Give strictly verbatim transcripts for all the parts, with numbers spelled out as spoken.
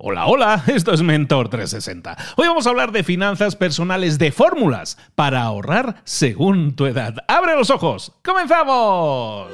Hola, hola, esto es Mentor trescientos sesenta. Hoy vamos a hablar de finanzas personales, de fórmulas para ahorrar según tu edad. ¡Abre los ojos! ¡Comenzamos!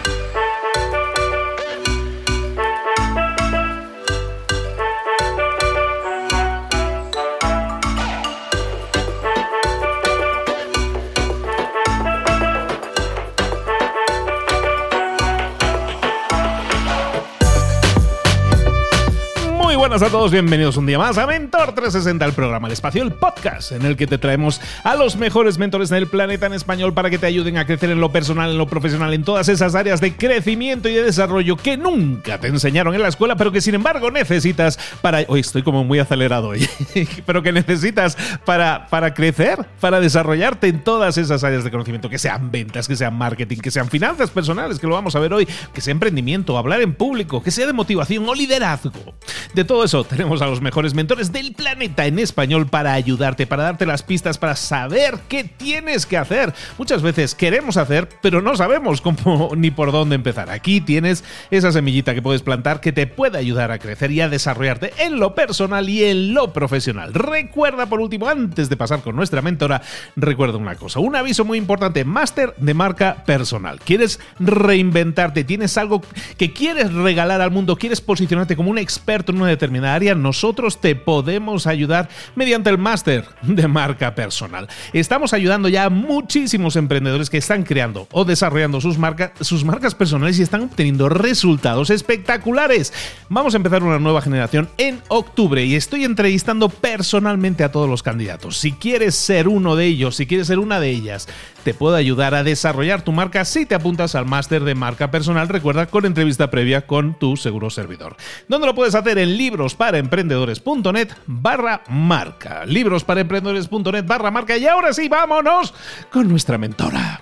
Buenas a todos, bienvenidos un día más a Mentor trescientos sesenta, el programa, el espacio, el podcast en el que te traemos a los mejores mentores del planeta en español para que te ayuden a crecer en lo personal, en lo profesional, en todas esas áreas de crecimiento y de desarrollo que nunca te enseñaron en la escuela, pero que sin embargo necesitas para... Hoy estoy como muy acelerado hoy, pero que necesitas para, para crecer, para desarrollarte en todas esas áreas de conocimiento, que sean ventas, que sean marketing, que sean finanzas personales, que lo vamos a ver hoy, que sea emprendimiento, hablar en público, que sea de motivación o liderazgo. De todo eso tenemos a los mejores mentores del planeta en español para ayudarte, para darte las pistas, para saber qué tienes que hacer. Muchas veces queremos hacer, pero no sabemos cómo ni por dónde empezar. Aquí tienes esa semillita que puedes plantar que te puede ayudar a crecer y a desarrollarte en lo personal y en lo profesional. Recuerda, por último, antes de pasar con nuestra mentora, recuerda una cosa, un aviso muy importante, máster de marca personal. ¿Quieres reinventarte? ¿Tienes algo que quieres regalar al mundo? ¿Quieres posicionarte como un experto en una determinada área? Nosotros te podemos ayudar mediante el máster de marca personal. Estamos ayudando ya a muchísimos emprendedores que están creando o desarrollando sus, marca, sus marcas personales y están obteniendo resultados espectaculares. Vamos a empezar una nueva generación en octubre y estoy entrevistando personalmente a todos los candidatos. Si quieres ser uno de ellos, si quieres ser una de ellas, te puedo ayudar a desarrollar tu marca si te apuntas al máster de marca personal. Recuerda, con entrevista previa con tu seguro servidor. ¿Dónde lo puedes hacer? En librosparaemprendedores.net barra marca. Librosparaemprendedores.net barra marca. Y ahora sí, vámonos con nuestra mentora.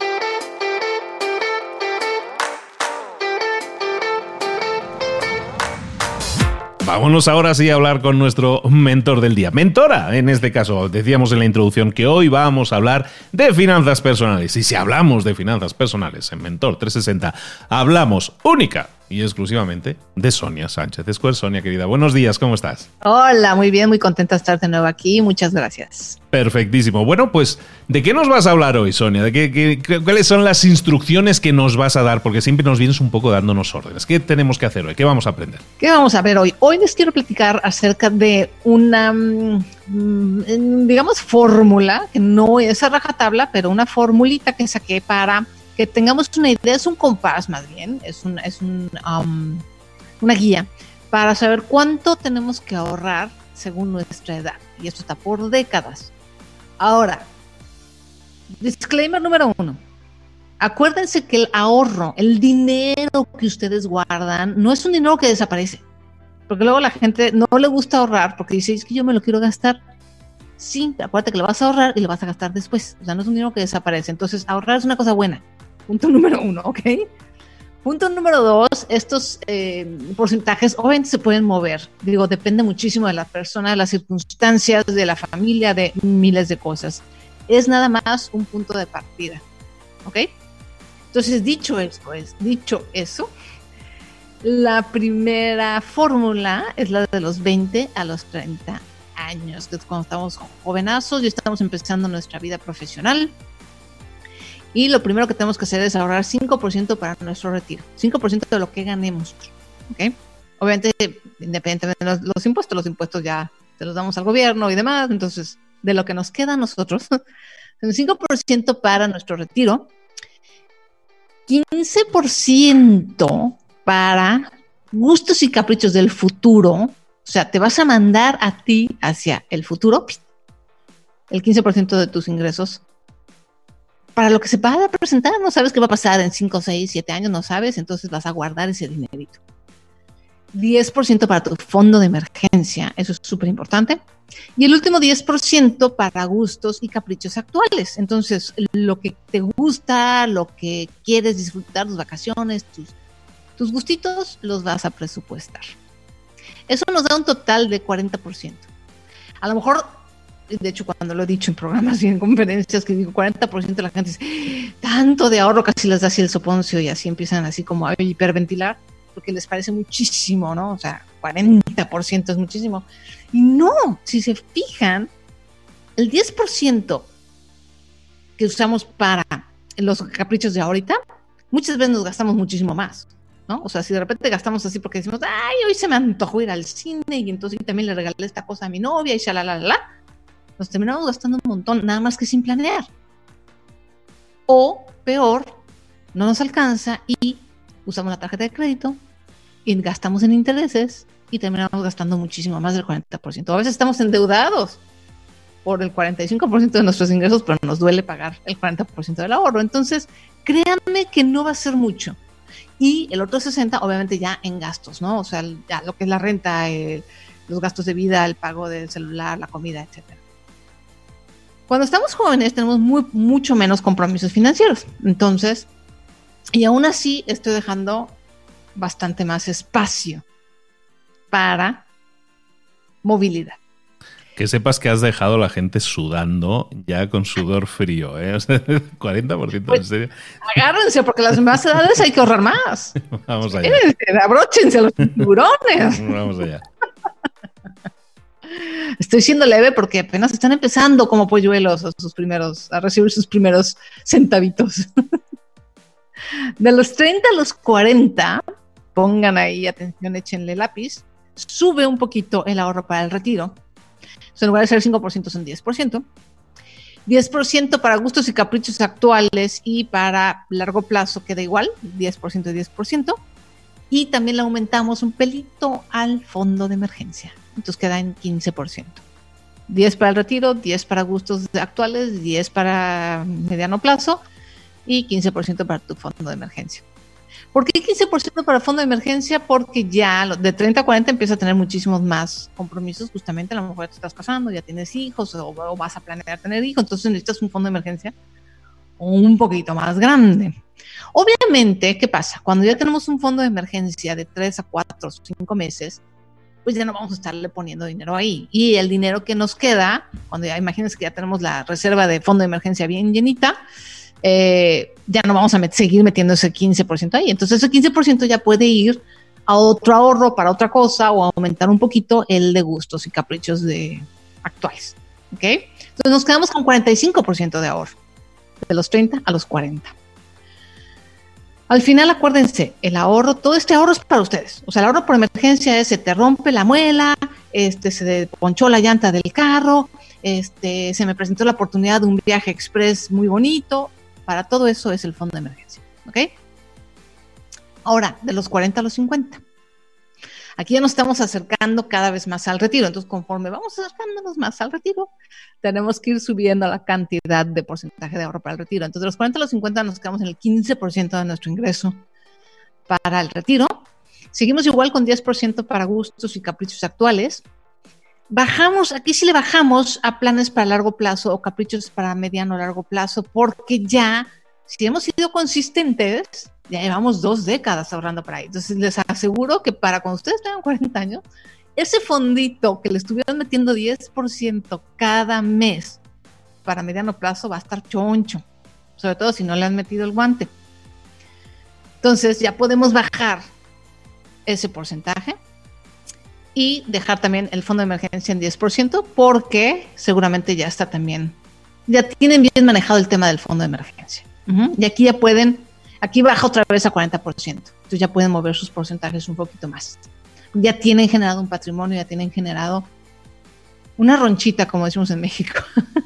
Vámonos ahora sí a hablar con nuestro mentor del día. Mentora, en este caso, decíamos en la introducción que hoy vamos a hablar de finanzas personales. Y si hablamos de finanzas personales en Mentor trescientos sesenta, hablamos única y exclusivamente de Sonia Sánchez Escuer. Sonia, querida, buenos días, ¿cómo estás? Hola, muy bien, muy contenta de estar de nuevo aquí. Muchas gracias. Perfectísimo. Bueno, pues, ¿de qué nos vas a hablar hoy, Sonia? ¿De qué, qué, cuáles son las instrucciones que nos vas a dar? Porque siempre nos vienes un poco dándonos órdenes. ¿Qué tenemos que hacer hoy? ¿Qué vamos a aprender? ¿Qué vamos a ver hoy? Hoy les quiero platicar acerca de una, digamos, fórmula, que no es a rajatabla, pero una formulita que saqué para que tengamos una idea. Es un compás, más bien, es, un, es un, um, una guía para saber cuánto tenemos que ahorrar según nuestra edad. Y esto está por décadas. Ahora, disclaimer número uno. Acuérdense que el ahorro, el dinero que ustedes guardan, no es un dinero que desaparece. Porque luego la gente no le gusta ahorrar porque dice, es que yo me lo quiero gastar. Sí, acuérdate que lo vas a ahorrar y lo vas a gastar después. O sea, no es un dinero que desaparece. Entonces, ahorrar es una cosa buena. Punto número uno, ¿ok? Punto número dos, estos eh, porcentajes obviamente se pueden mover. Digo, depende muchísimo de la persona, de las circunstancias, de la familia, de miles de cosas. Es nada más un punto de partida, ¿ok? Entonces, dicho esto, es, dicho eso, la primera fórmula es la de los veinte a los treinta años, que es cuando estamos jovenazos y estamos empezando nuestra vida profesional. Y lo primero que tenemos que hacer es ahorrar cinco por ciento para nuestro retiro. cinco por ciento de lo que ganemos. ¿Okay? Obviamente, independientemente de los, los impuestos, los impuestos ya se los damos al gobierno y demás. Entonces, de lo que nos queda a nosotros, cinco por ciento para nuestro retiro, quince por ciento para gustos y caprichos del futuro. O sea, te vas a mandar a ti hacia el futuro, el quince por ciento de tus ingresos, para lo que se va a presentar. No sabes qué va a pasar en cinco, seis, siete años, no sabes, entonces vas a guardar ese dinerito. diez por ciento para tu fondo de emergencia, eso es súper importante. Y el último diez por ciento para gustos y caprichos actuales. Entonces, lo que te gusta, lo que quieres disfrutar, tus vacaciones, tus, tus gustitos, los vas a presupuestar. Eso nos da un total de cuarenta por ciento. A lo mejor, de hecho, cuando lo he dicho en programas y en conferencias, que digo cuarenta por ciento de la gente dice, tanto de ahorro, casi les da así el soponcio y así empiezan así como a hiperventilar. porque les parece muchísimo, ¿no? O sea, cuarenta por ciento es muchísimo. Y no, si se fijan, el diez por ciento que usamos para los caprichos de ahorita, muchas veces nos gastamos muchísimo más, ¿no? O sea, si de repente gastamos así porque decimos, ay, hoy se me antojó ir al cine y entonces también le regalé esta cosa a mi novia y shalalala, nos terminamos gastando un montón, nada más que sin planear. O, peor, no nos alcanza y usamos la tarjeta de crédito y gastamos en intereses y terminamos gastando muchísimo más del cuarenta por ciento. A veces estamos endeudados por el cuarenta y cinco por ciento de nuestros ingresos, pero nos duele pagar el cuarenta por ciento del ahorro. Entonces, créanme que no va a ser mucho. Y el otro sesenta, obviamente, ya en gastos, ¿no? O sea, ya lo que es la renta, el, los gastos de vida, el pago del celular, la comida, etcétera. Cuando estamos jóvenes tenemos muy, mucho menos compromisos financieros. Entonces, y aún así estoy dejando bastante más espacio para movilidad. Que sepas que has dejado a la gente sudando ya con sudor frío, ¿eh? O sea, cuarenta por ciento, pues, en serio. Agárrense, porque las demás edades hay que ahorrar más. Vamos allá. Espérense, abróchense los tiburones. Vamos allá. Estoy siendo leve porque apenas están empezando como polluelos a, sus primeros, a recibir sus primeros centavitos. De los treinta a los cuarenta, pongan ahí atención, échenle lápiz, sube un poquito el ahorro para el retiro. O sea, en lugar de ser cinco por ciento son diez por ciento. diez por ciento para gustos y caprichos actuales y para largo plazo queda igual, diez por ciento y diez por ciento. Y también le aumentamos un pelito al fondo de emergencia. Entonces queda en quince por ciento. diez para el retiro, diez para gustos actuales, diez para mediano plazo y quince por ciento para tu fondo de emergencia. ¿Por qué quince por ciento para fondo de emergencia? Porque ya de treinta a cuarenta empieza a tener muchísimos más compromisos. Justamente a lo mejor ya te estás casando, ya tienes hijos o, o vas a planear tener hijos, entonces necesitas un fondo de emergencia un poquito más grande. Obviamente, ¿qué pasa? Cuando ya tenemos un fondo de emergencia de tres a cuatro o cinco meses, pues ya no vamos a estarle poniendo dinero ahí. Y el dinero que nos queda, cuando ya imagínense que ya tenemos la reserva de fondo de emergencia bien llenita, eh, ya no vamos a met- seguir metiendo ese quince por ciento ahí. Entonces ese quince por ciento ya puede ir a otro ahorro para otra cosa o aumentar un poquito el de gustos y caprichos de actuales. ¿Ok? Entonces nos quedamos con cuarenta y cinco por ciento de ahorro, de los treinta a los cuarenta. Al final, acuérdense, el ahorro, todo este ahorro es para ustedes. O sea, el ahorro por emergencia es, se te rompe la muela, este, se ponchó la llanta del carro, este, se me presentó la oportunidad de un viaje express muy bonito. Para todo eso es el fondo de emergencia, ¿ok? Ahora, de los cuarenta a los cincuenta. Aquí ya nos estamos acercando cada vez más al retiro. Entonces, conforme vamos acercándonos más al retiro, tenemos que ir subiendo la cantidad de porcentaje de ahorro para el retiro. Entonces, de los cuarenta a los cincuenta nos quedamos en el quince por ciento de nuestro ingreso para el retiro. Seguimos igual con diez por ciento para gustos y caprichos actuales. Bajamos, aquí sí le bajamos a planes para largo plazo o caprichos para mediano o largo plazo, porque ya, si hemos sido consistentes, ya llevamos dos décadas ahorrando para ahí. Entonces les aseguro que para cuando ustedes tengan cuarenta años, ese fondito que le estuvieron metiendo diez por ciento cada mes para mediano plazo va a estar choncho, sobre todo si no le han metido el guante. Entonces ya podemos bajar ese porcentaje y dejar también el fondo de emergencia en diez por ciento, porque seguramente ya está también, ya tienen bien manejado el tema del fondo de emergencia. Uh-huh. Y aquí ya pueden, aquí baja otra vez a cuarenta por ciento. Entonces ya pueden mover sus porcentajes un poquito más. Ya tienen generado un patrimonio, ya tienen generado una ronchita, como decimos en México.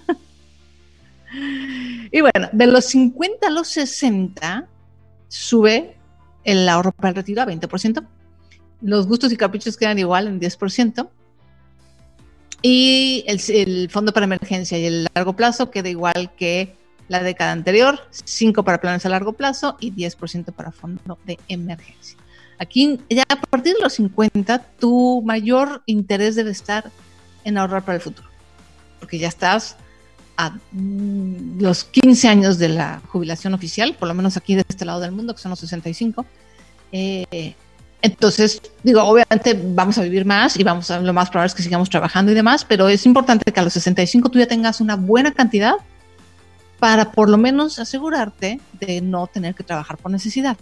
Y bueno, de los cincuenta a los sesenta sube el ahorro para el retiro a veinte por ciento. Los gustos y caprichos quedan igual en diez por ciento. Y el, el fondo para emergencia y el largo plazo queda igual que la década anterior, cinco para planes a largo plazo y diez por ciento para fondo de emergencia. Aquí, ya a partir de los cincuenta, tu mayor interés debe estar en ahorrar para el futuro, porque ya estás a los quince años de la jubilación oficial, por lo menos aquí de este lado del mundo, que son los sesenta y cinco. Eh, entonces, digo, obviamente vamos a vivir más y vamos a, lo más probable es que sigamos trabajando y demás, pero es importante que a los sesenta y cinco tú ya tengas una buena cantidad para por lo menos asegurarte de no tener que trabajar por necesidad.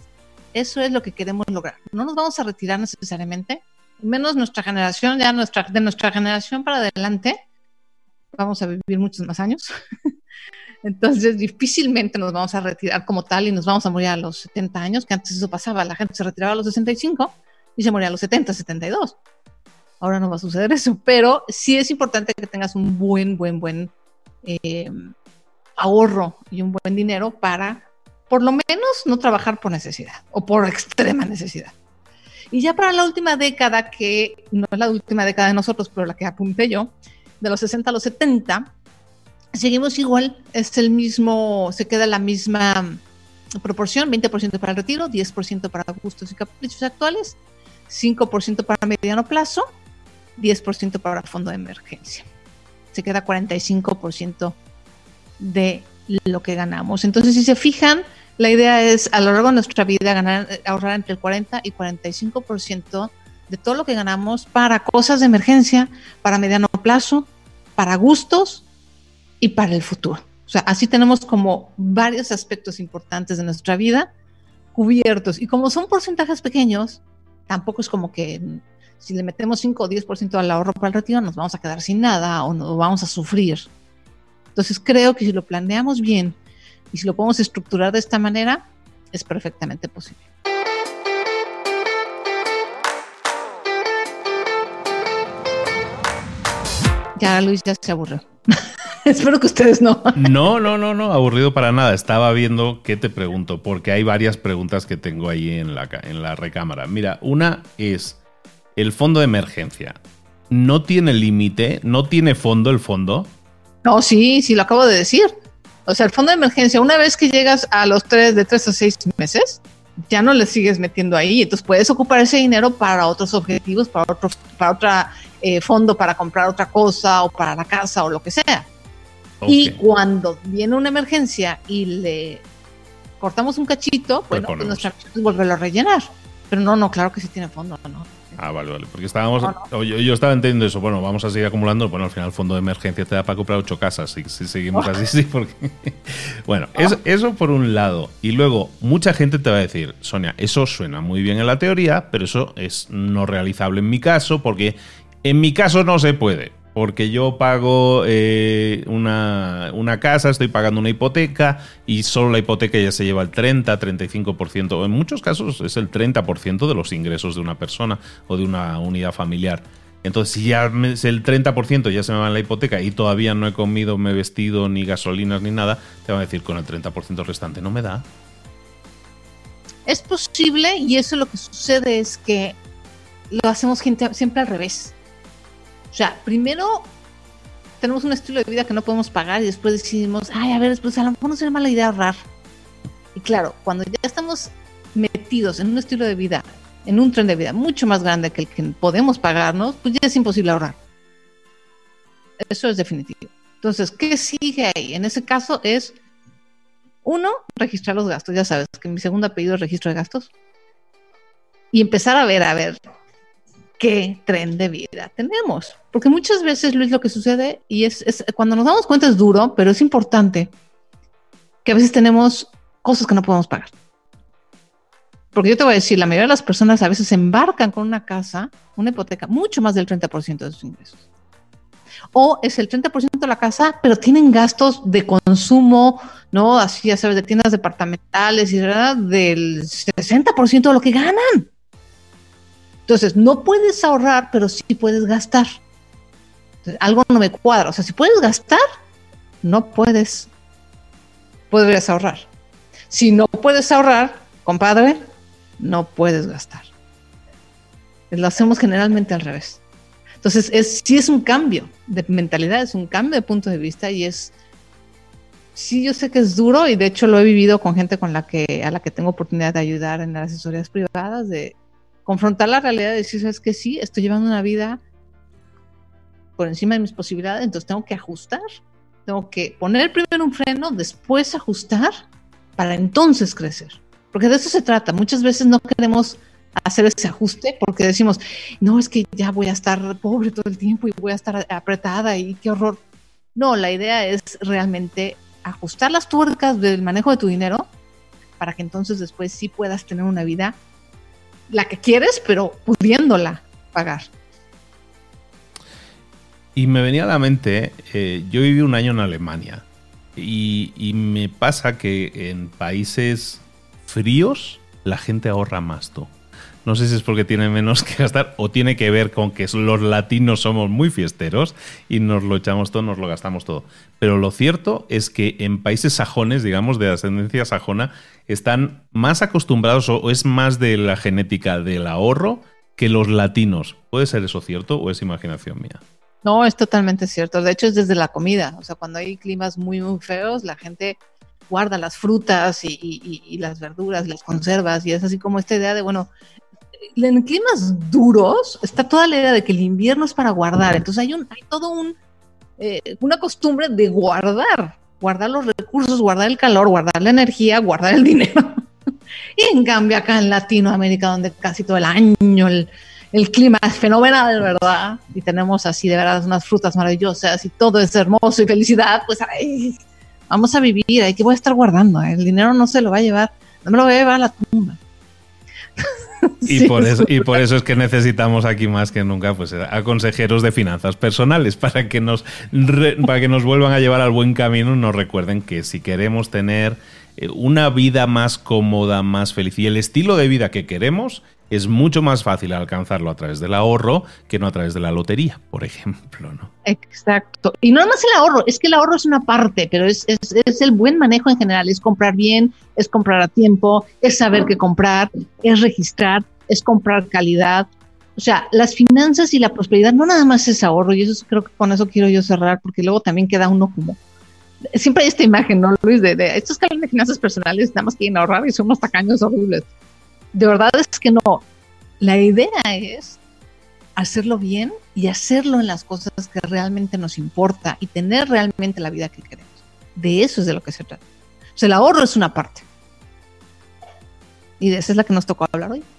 Eso es lo que queremos lograr. No nos vamos a retirar necesariamente, menos nuestra generación, ya nuestra, de nuestra generación para adelante, vamos a vivir muchos más años. Entonces, difícilmente nos vamos a retirar como tal y nos vamos a morir a los setenta años, que antes eso pasaba, la gente se retiraba a los sesenta y cinco y se moría a los setenta, setenta y dos. Ahora no va a suceder eso, pero sí es importante que tengas un buen, buen, buen eh, ahorro y un buen dinero para, por lo menos, no trabajar por necesidad o por extrema necesidad. Y ya para la última década, que no es la última década de nosotros, pero la que apunté yo, de los sesenta a los setenta, seguimos igual, es el mismo, se queda la misma proporción, veinte por ciento para el retiro, diez por ciento para gustos y caprichos actuales, cinco por ciento para mediano plazo, diez por ciento para fondo de emergencia. Se queda cuarenta y cinco por ciento de lo que ganamos. Entonces, si se fijan, la idea es a lo largo de nuestra vida ganar, ahorrar entre el cuarenta y cuarenta y cinco por ciento de todo lo que ganamos para cosas de emergencia, para mediano plazo, para gustos y para el futuro. O sea, así tenemos como varios aspectos importantes de nuestra vida cubiertos. Y como son porcentajes pequeños, tampoco es como que si le metemos cinco o diez por ciento al ahorro para el retiro, nos vamos a quedar sin nada o nos vamos a sufrir. Entonces creo que si lo planeamos bien y si lo podemos estructurar de esta manera, es perfectamente posible. Ya Luis ya se aburrió. Espero que ustedes no. No, no, no, no, aburrido para nada. Estaba viendo qué te pregunto, porque hay varias preguntas que tengo ahí en la, en la recámara. Mira, una es, el fondo de emergencia, ¿no tiene límite? ¿No tiene fondo el fondo? No, sí, sí, lo acabo de decir. O sea, el fondo de emergencia, una vez que llegas a los tres, de tres a seis meses, ya no le sigues metiendo ahí. Entonces puedes ocupar ese dinero para otros objetivos, para otro, para otra eh, fondo, para comprar otra cosa o para la casa o lo que sea. Okay. Y cuando viene una emergencia y le cortamos un cachito, bueno, pues nuestra misión es volverlo a rellenar. Pero no, no, claro que sí tiene fondo, ¿no? Ah, vale, vale. Porque estábamos. No, no. Yo, yo estaba entendiendo eso. Bueno, vamos a seguir acumulando. Bueno, al final el fondo de emergencia te da para comprar ocho casas. Si, si seguimos oh. así, sí, porque. Bueno, oh. eso, eso por un lado. Y luego, mucha gente te va a decir, Sonia, eso suena muy bien en la teoría, pero eso es no realizable en mi caso, porque en mi caso no se puede. Porque yo pago eh, una, una casa, estoy pagando una hipoteca y solo la hipoteca ya se lleva el treinta, treinta y cinco por ciento. En muchos casos es el treinta por ciento de los ingresos de una persona o de una unidad familiar. Entonces, si ya me, si el treinta por ciento ya se me va en la hipoteca y todavía no he comido, me he vestido, ni gasolinas, ni nada, te van a decir con el treinta por ciento restante no me da. Es posible, y eso lo que sucede es que lo hacemos gente, siempre al revés. O sea, primero tenemos un estilo de vida que no podemos pagar y después decidimos, ay, a ver, después a lo mejor no sería mala idea ahorrar. Y claro, cuando ya estamos metidos en un estilo de vida, en un tren de vida mucho más grande que el que podemos pagarnos, pues ya es imposible ahorrar. Eso es definitivo. Entonces, ¿qué sigue ahí? En ese caso es, uno, registrar los gastos. Ya sabes que mi segundo apellido es registro de gastos. Y empezar a ver, a ver, qué tren de vida tenemos. Porque muchas veces, Luis, lo que sucede, y es, es cuando nos damos cuenta es duro, pero es importante, que a veces tenemos cosas que no podemos pagar. Porque yo te voy a decir, la mayoría de las personas a veces se embarcan con una casa, una hipoteca, mucho más del treinta por ciento de sus ingresos. O es el treinta por ciento de la casa, pero tienen gastos de consumo, ¿no? Así, ya sabes, de tiendas departamentales y ¿verdad? Del sesenta por ciento de lo que ganan. Entonces, no puedes ahorrar, pero sí puedes gastar. Entonces, algo no me cuadra. O sea, si puedes gastar, no puedes, podrías ahorrar. Si no puedes ahorrar, compadre, no puedes gastar. Lo hacemos generalmente al revés. Entonces, es, sí es un cambio de mentalidad, es un cambio de punto de vista y es, sí, yo sé que es duro y de hecho lo he vivido con gente con la que, a la que tengo oportunidad de ayudar en las asesorías privadas, de confrontar la realidad y decir, ¿sabes qué? Sí, estoy llevando una vida por encima de mis posibilidades, entonces tengo que ajustar, tengo que poner primero un freno, después ajustar, para entonces crecer. Porque de eso se trata. Muchas veces no queremos hacer ese ajuste porque decimos, no, es que ya voy a estar pobre todo el tiempo y voy a estar apretada y qué horror. No, la idea es realmente ajustar las tuercas del manejo de tu dinero para que entonces después sí puedas tener una vida, la que quieres, pero pudiéndola pagar. Y me venía a la mente, eh, yo viví un año en Alemania y, y me pasa que en países fríos la gente ahorra más, tú. No sé si es porque tiene menos que gastar o tiene que ver con que los latinos somos muy fiesteros y nos lo echamos todo, nos lo gastamos todo. Pero lo cierto es que en países sajones, digamos, de ascendencia sajona, están más acostumbrados o es más de la genética del ahorro que los latinos. ¿Puede ser eso cierto o es imaginación mía? No, es totalmente cierto. De hecho, es desde la comida. O sea, cuando hay climas muy, muy feos, la gente guarda las frutas y, y, y las verduras, las conservas, y es así como esta idea de, bueno, en climas duros está toda la idea de que el invierno es para guardar. Entonces hay, un, hay todo un eh, una costumbre de guardar, guardar los recursos, guardar el calor, guardar la energía, guardar el dinero. Y en cambio acá en Latinoamérica, donde casi todo el año el, el clima es fenomenal, ¿verdad? Y tenemos así de verdad unas frutas maravillosas y todo es hermoso y felicidad, pues ay, vamos a vivir, ¿qué voy a estar guardando? El dinero no se lo va a llevar, no me lo voy a llevar a la tumba. Y, sí, por eso, y por eso es que necesitamos aquí más que nunca pues, a consejeros de finanzas personales para que, nos re, para que nos vuelvan a llevar al buen camino y nos recuerden que si queremos tener una vida más cómoda, más feliz y el estilo de vida que queremos, es mucho más fácil alcanzarlo a través del ahorro que no a través de la lotería, por ejemplo, ¿no? Exacto. Y no más el ahorro, es que el ahorro es una parte, pero es, es, es el buen manejo en general, es comprar bien, es comprar a tiempo, es saber qué comprar, es registrar, es comprar calidad. O sea, las finanzas y la prosperidad no nada más es ahorro, y eso creo que con eso quiero yo cerrar, porque luego también queda uno como... Siempre hay esta imagen, ¿no, Luis? De, de estos que hablan de finanzas personales nada más quieren ahorrar y son unos tacaños horribles. De verdad es que no. La idea es hacerlo bien y hacerlo en las cosas que realmente nos importa y tener realmente la vida que queremos. De eso es de lo que se trata. O sea, el ahorro es una parte. Y de esa es la que nos tocó hablar hoy.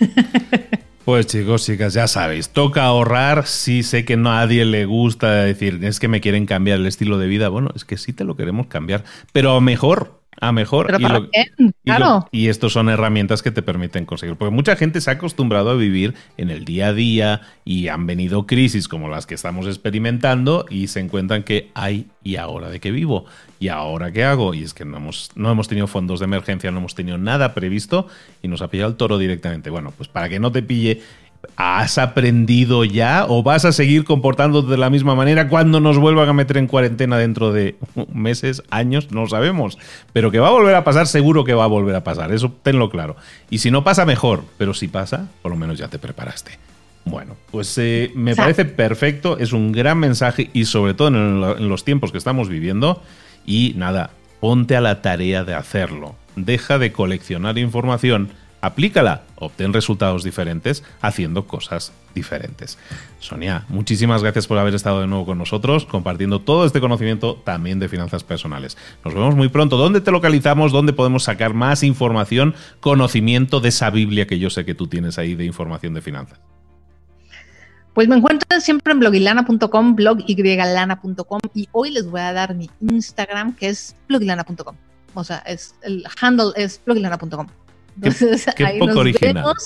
Pues chicos, chicas, ya sabéis, toca ahorrar. Sí, sé que a nadie le gusta decir, es que me quieren cambiar el estilo de vida. Bueno, es que sí te lo queremos cambiar, pero a mejor. A mejor. Pero y, para lo, bien, claro. y, lo, y estos son herramientas que te permiten conseguir. Porque mucha gente se ha acostumbrado a vivir en el día a día y han venido crisis como las que estamos experimentando y se encuentran que hay, ¿y ahora de qué vivo? ¿Y ahora qué hago? Y es que no hemos, no hemos tenido fondos de emergencia, no hemos tenido nada previsto y nos ha pillado el toro directamente. Bueno, pues para que no te pille... ¿Has aprendido ya o vas a seguir comportándote de la misma manera cuando nos vuelvan a meter en cuarentena dentro de meses, años? No lo sabemos. Pero que va a volver a pasar, seguro que va a volver a pasar. Eso tenlo claro. Y si no pasa, mejor. Pero si pasa, por lo menos ya te preparaste. Bueno, pues eh, me parece perfecto. Es un gran mensaje y sobre todo en, el, en los tiempos que estamos viviendo. Y nada, ponte a la tarea de hacerlo. Deja de coleccionar información. Aplícala, obtén resultados diferentes haciendo cosas diferentes. Sonia, muchísimas gracias por haber estado de nuevo con nosotros, compartiendo todo este conocimiento también de finanzas personales. Nos vemos muy pronto. ¿Dónde te localizamos? ¿Dónde podemos sacar más información, conocimiento de esa Biblia que yo sé que tú tienes ahí de información de finanzas? Pues me encuentran siempre en blogilana punto com, blog y lana punto com, y hoy les voy a dar mi Instagram, que es blogilana punto com. O sea, es, el handle es blogilana punto com. Entonces, qué, qué ahí poco nos original. Vemos.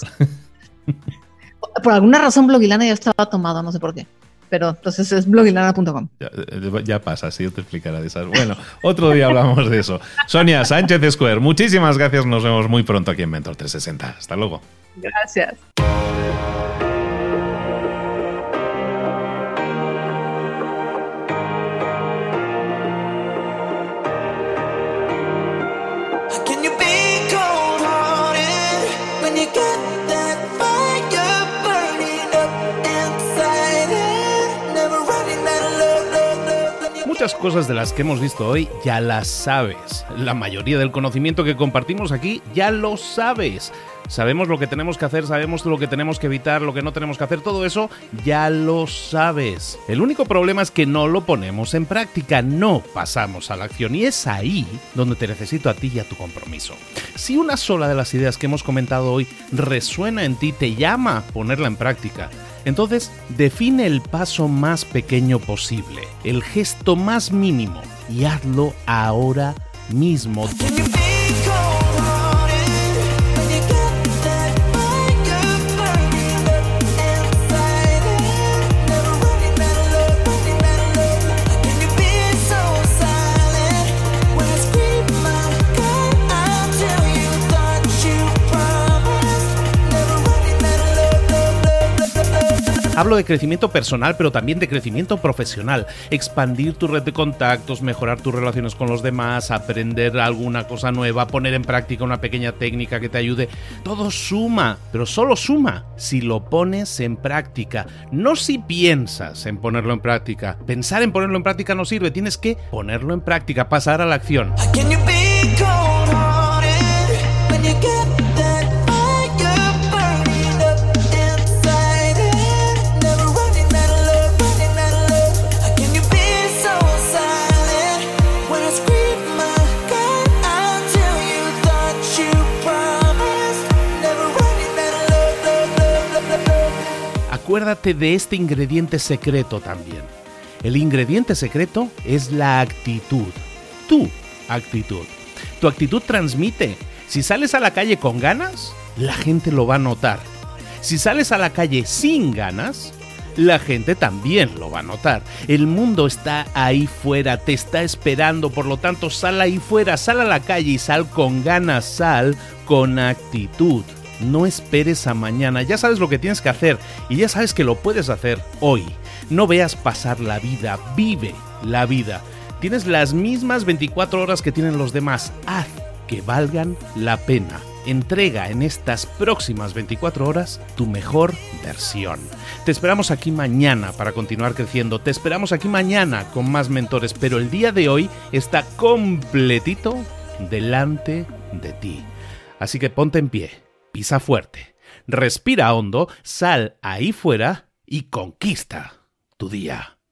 Por alguna razón Blogilana ya estaba tomado, no sé por qué. Pero entonces es blogilana punto com. Ya, ya pasa, sí, yo te explicaré de esas. Bueno, otro día hablamos de eso. Sonia Sánchez Square, muchísimas gracias. Nos vemos muy pronto aquí en Mentor trescientos sesenta. Hasta luego. Gracias. Muchas cosas de las que hemos visto hoy ya las sabes. La mayoría del conocimiento que compartimos aquí ya lo sabes. Sabemos lo que tenemos que hacer, sabemos lo que tenemos que evitar, lo que no tenemos que hacer, todo eso ya lo sabes. El único problema es que no lo ponemos en práctica, no pasamos a la acción y es ahí donde te necesito a ti y a tu compromiso. Si una sola de las ideas que hemos comentado hoy resuena en ti, te llama a ponerla en práctica, entonces define el paso más pequeño posible, el gesto más mínimo y hazlo ahora mismo. Hablo de crecimiento personal, pero también de crecimiento profesional. Expandir tu red de contactos, mejorar tus relaciones con los demás, aprender alguna cosa nueva, poner en práctica una pequeña técnica que te ayude. Todo suma, pero solo suma si lo pones en práctica. No si piensas en ponerlo en práctica. Pensar en ponerlo en práctica no sirve, tienes que ponerlo en práctica, pasar a la acción. Acuérdate de este ingrediente secreto también. El ingrediente secreto es la actitud. Tu actitud. Tu actitud transmite. Si sales a la calle con ganas, la gente lo va a notar. Si sales a la calle sin ganas, la gente también lo va a notar. El mundo está ahí fuera, te está esperando, por lo tanto sal ahí fuera, sal a la calle y sal con ganas, sal con actitud. No esperes a mañana, ya sabes lo que tienes que hacer y ya sabes que lo puedes hacer hoy. No veas pasar la vida, vive la vida. Tienes las mismas veinticuatro horas que tienen los demás, haz que valgan la pena. Entrega en estas próximas veinticuatro horas tu mejor versión. Te esperamos aquí mañana para continuar creciendo, te esperamos aquí mañana con más mentores, pero el día de hoy está completito delante de ti. Así que ponte en pie. Pisa fuerte, respira hondo, sal ahí fuera y conquista tu día.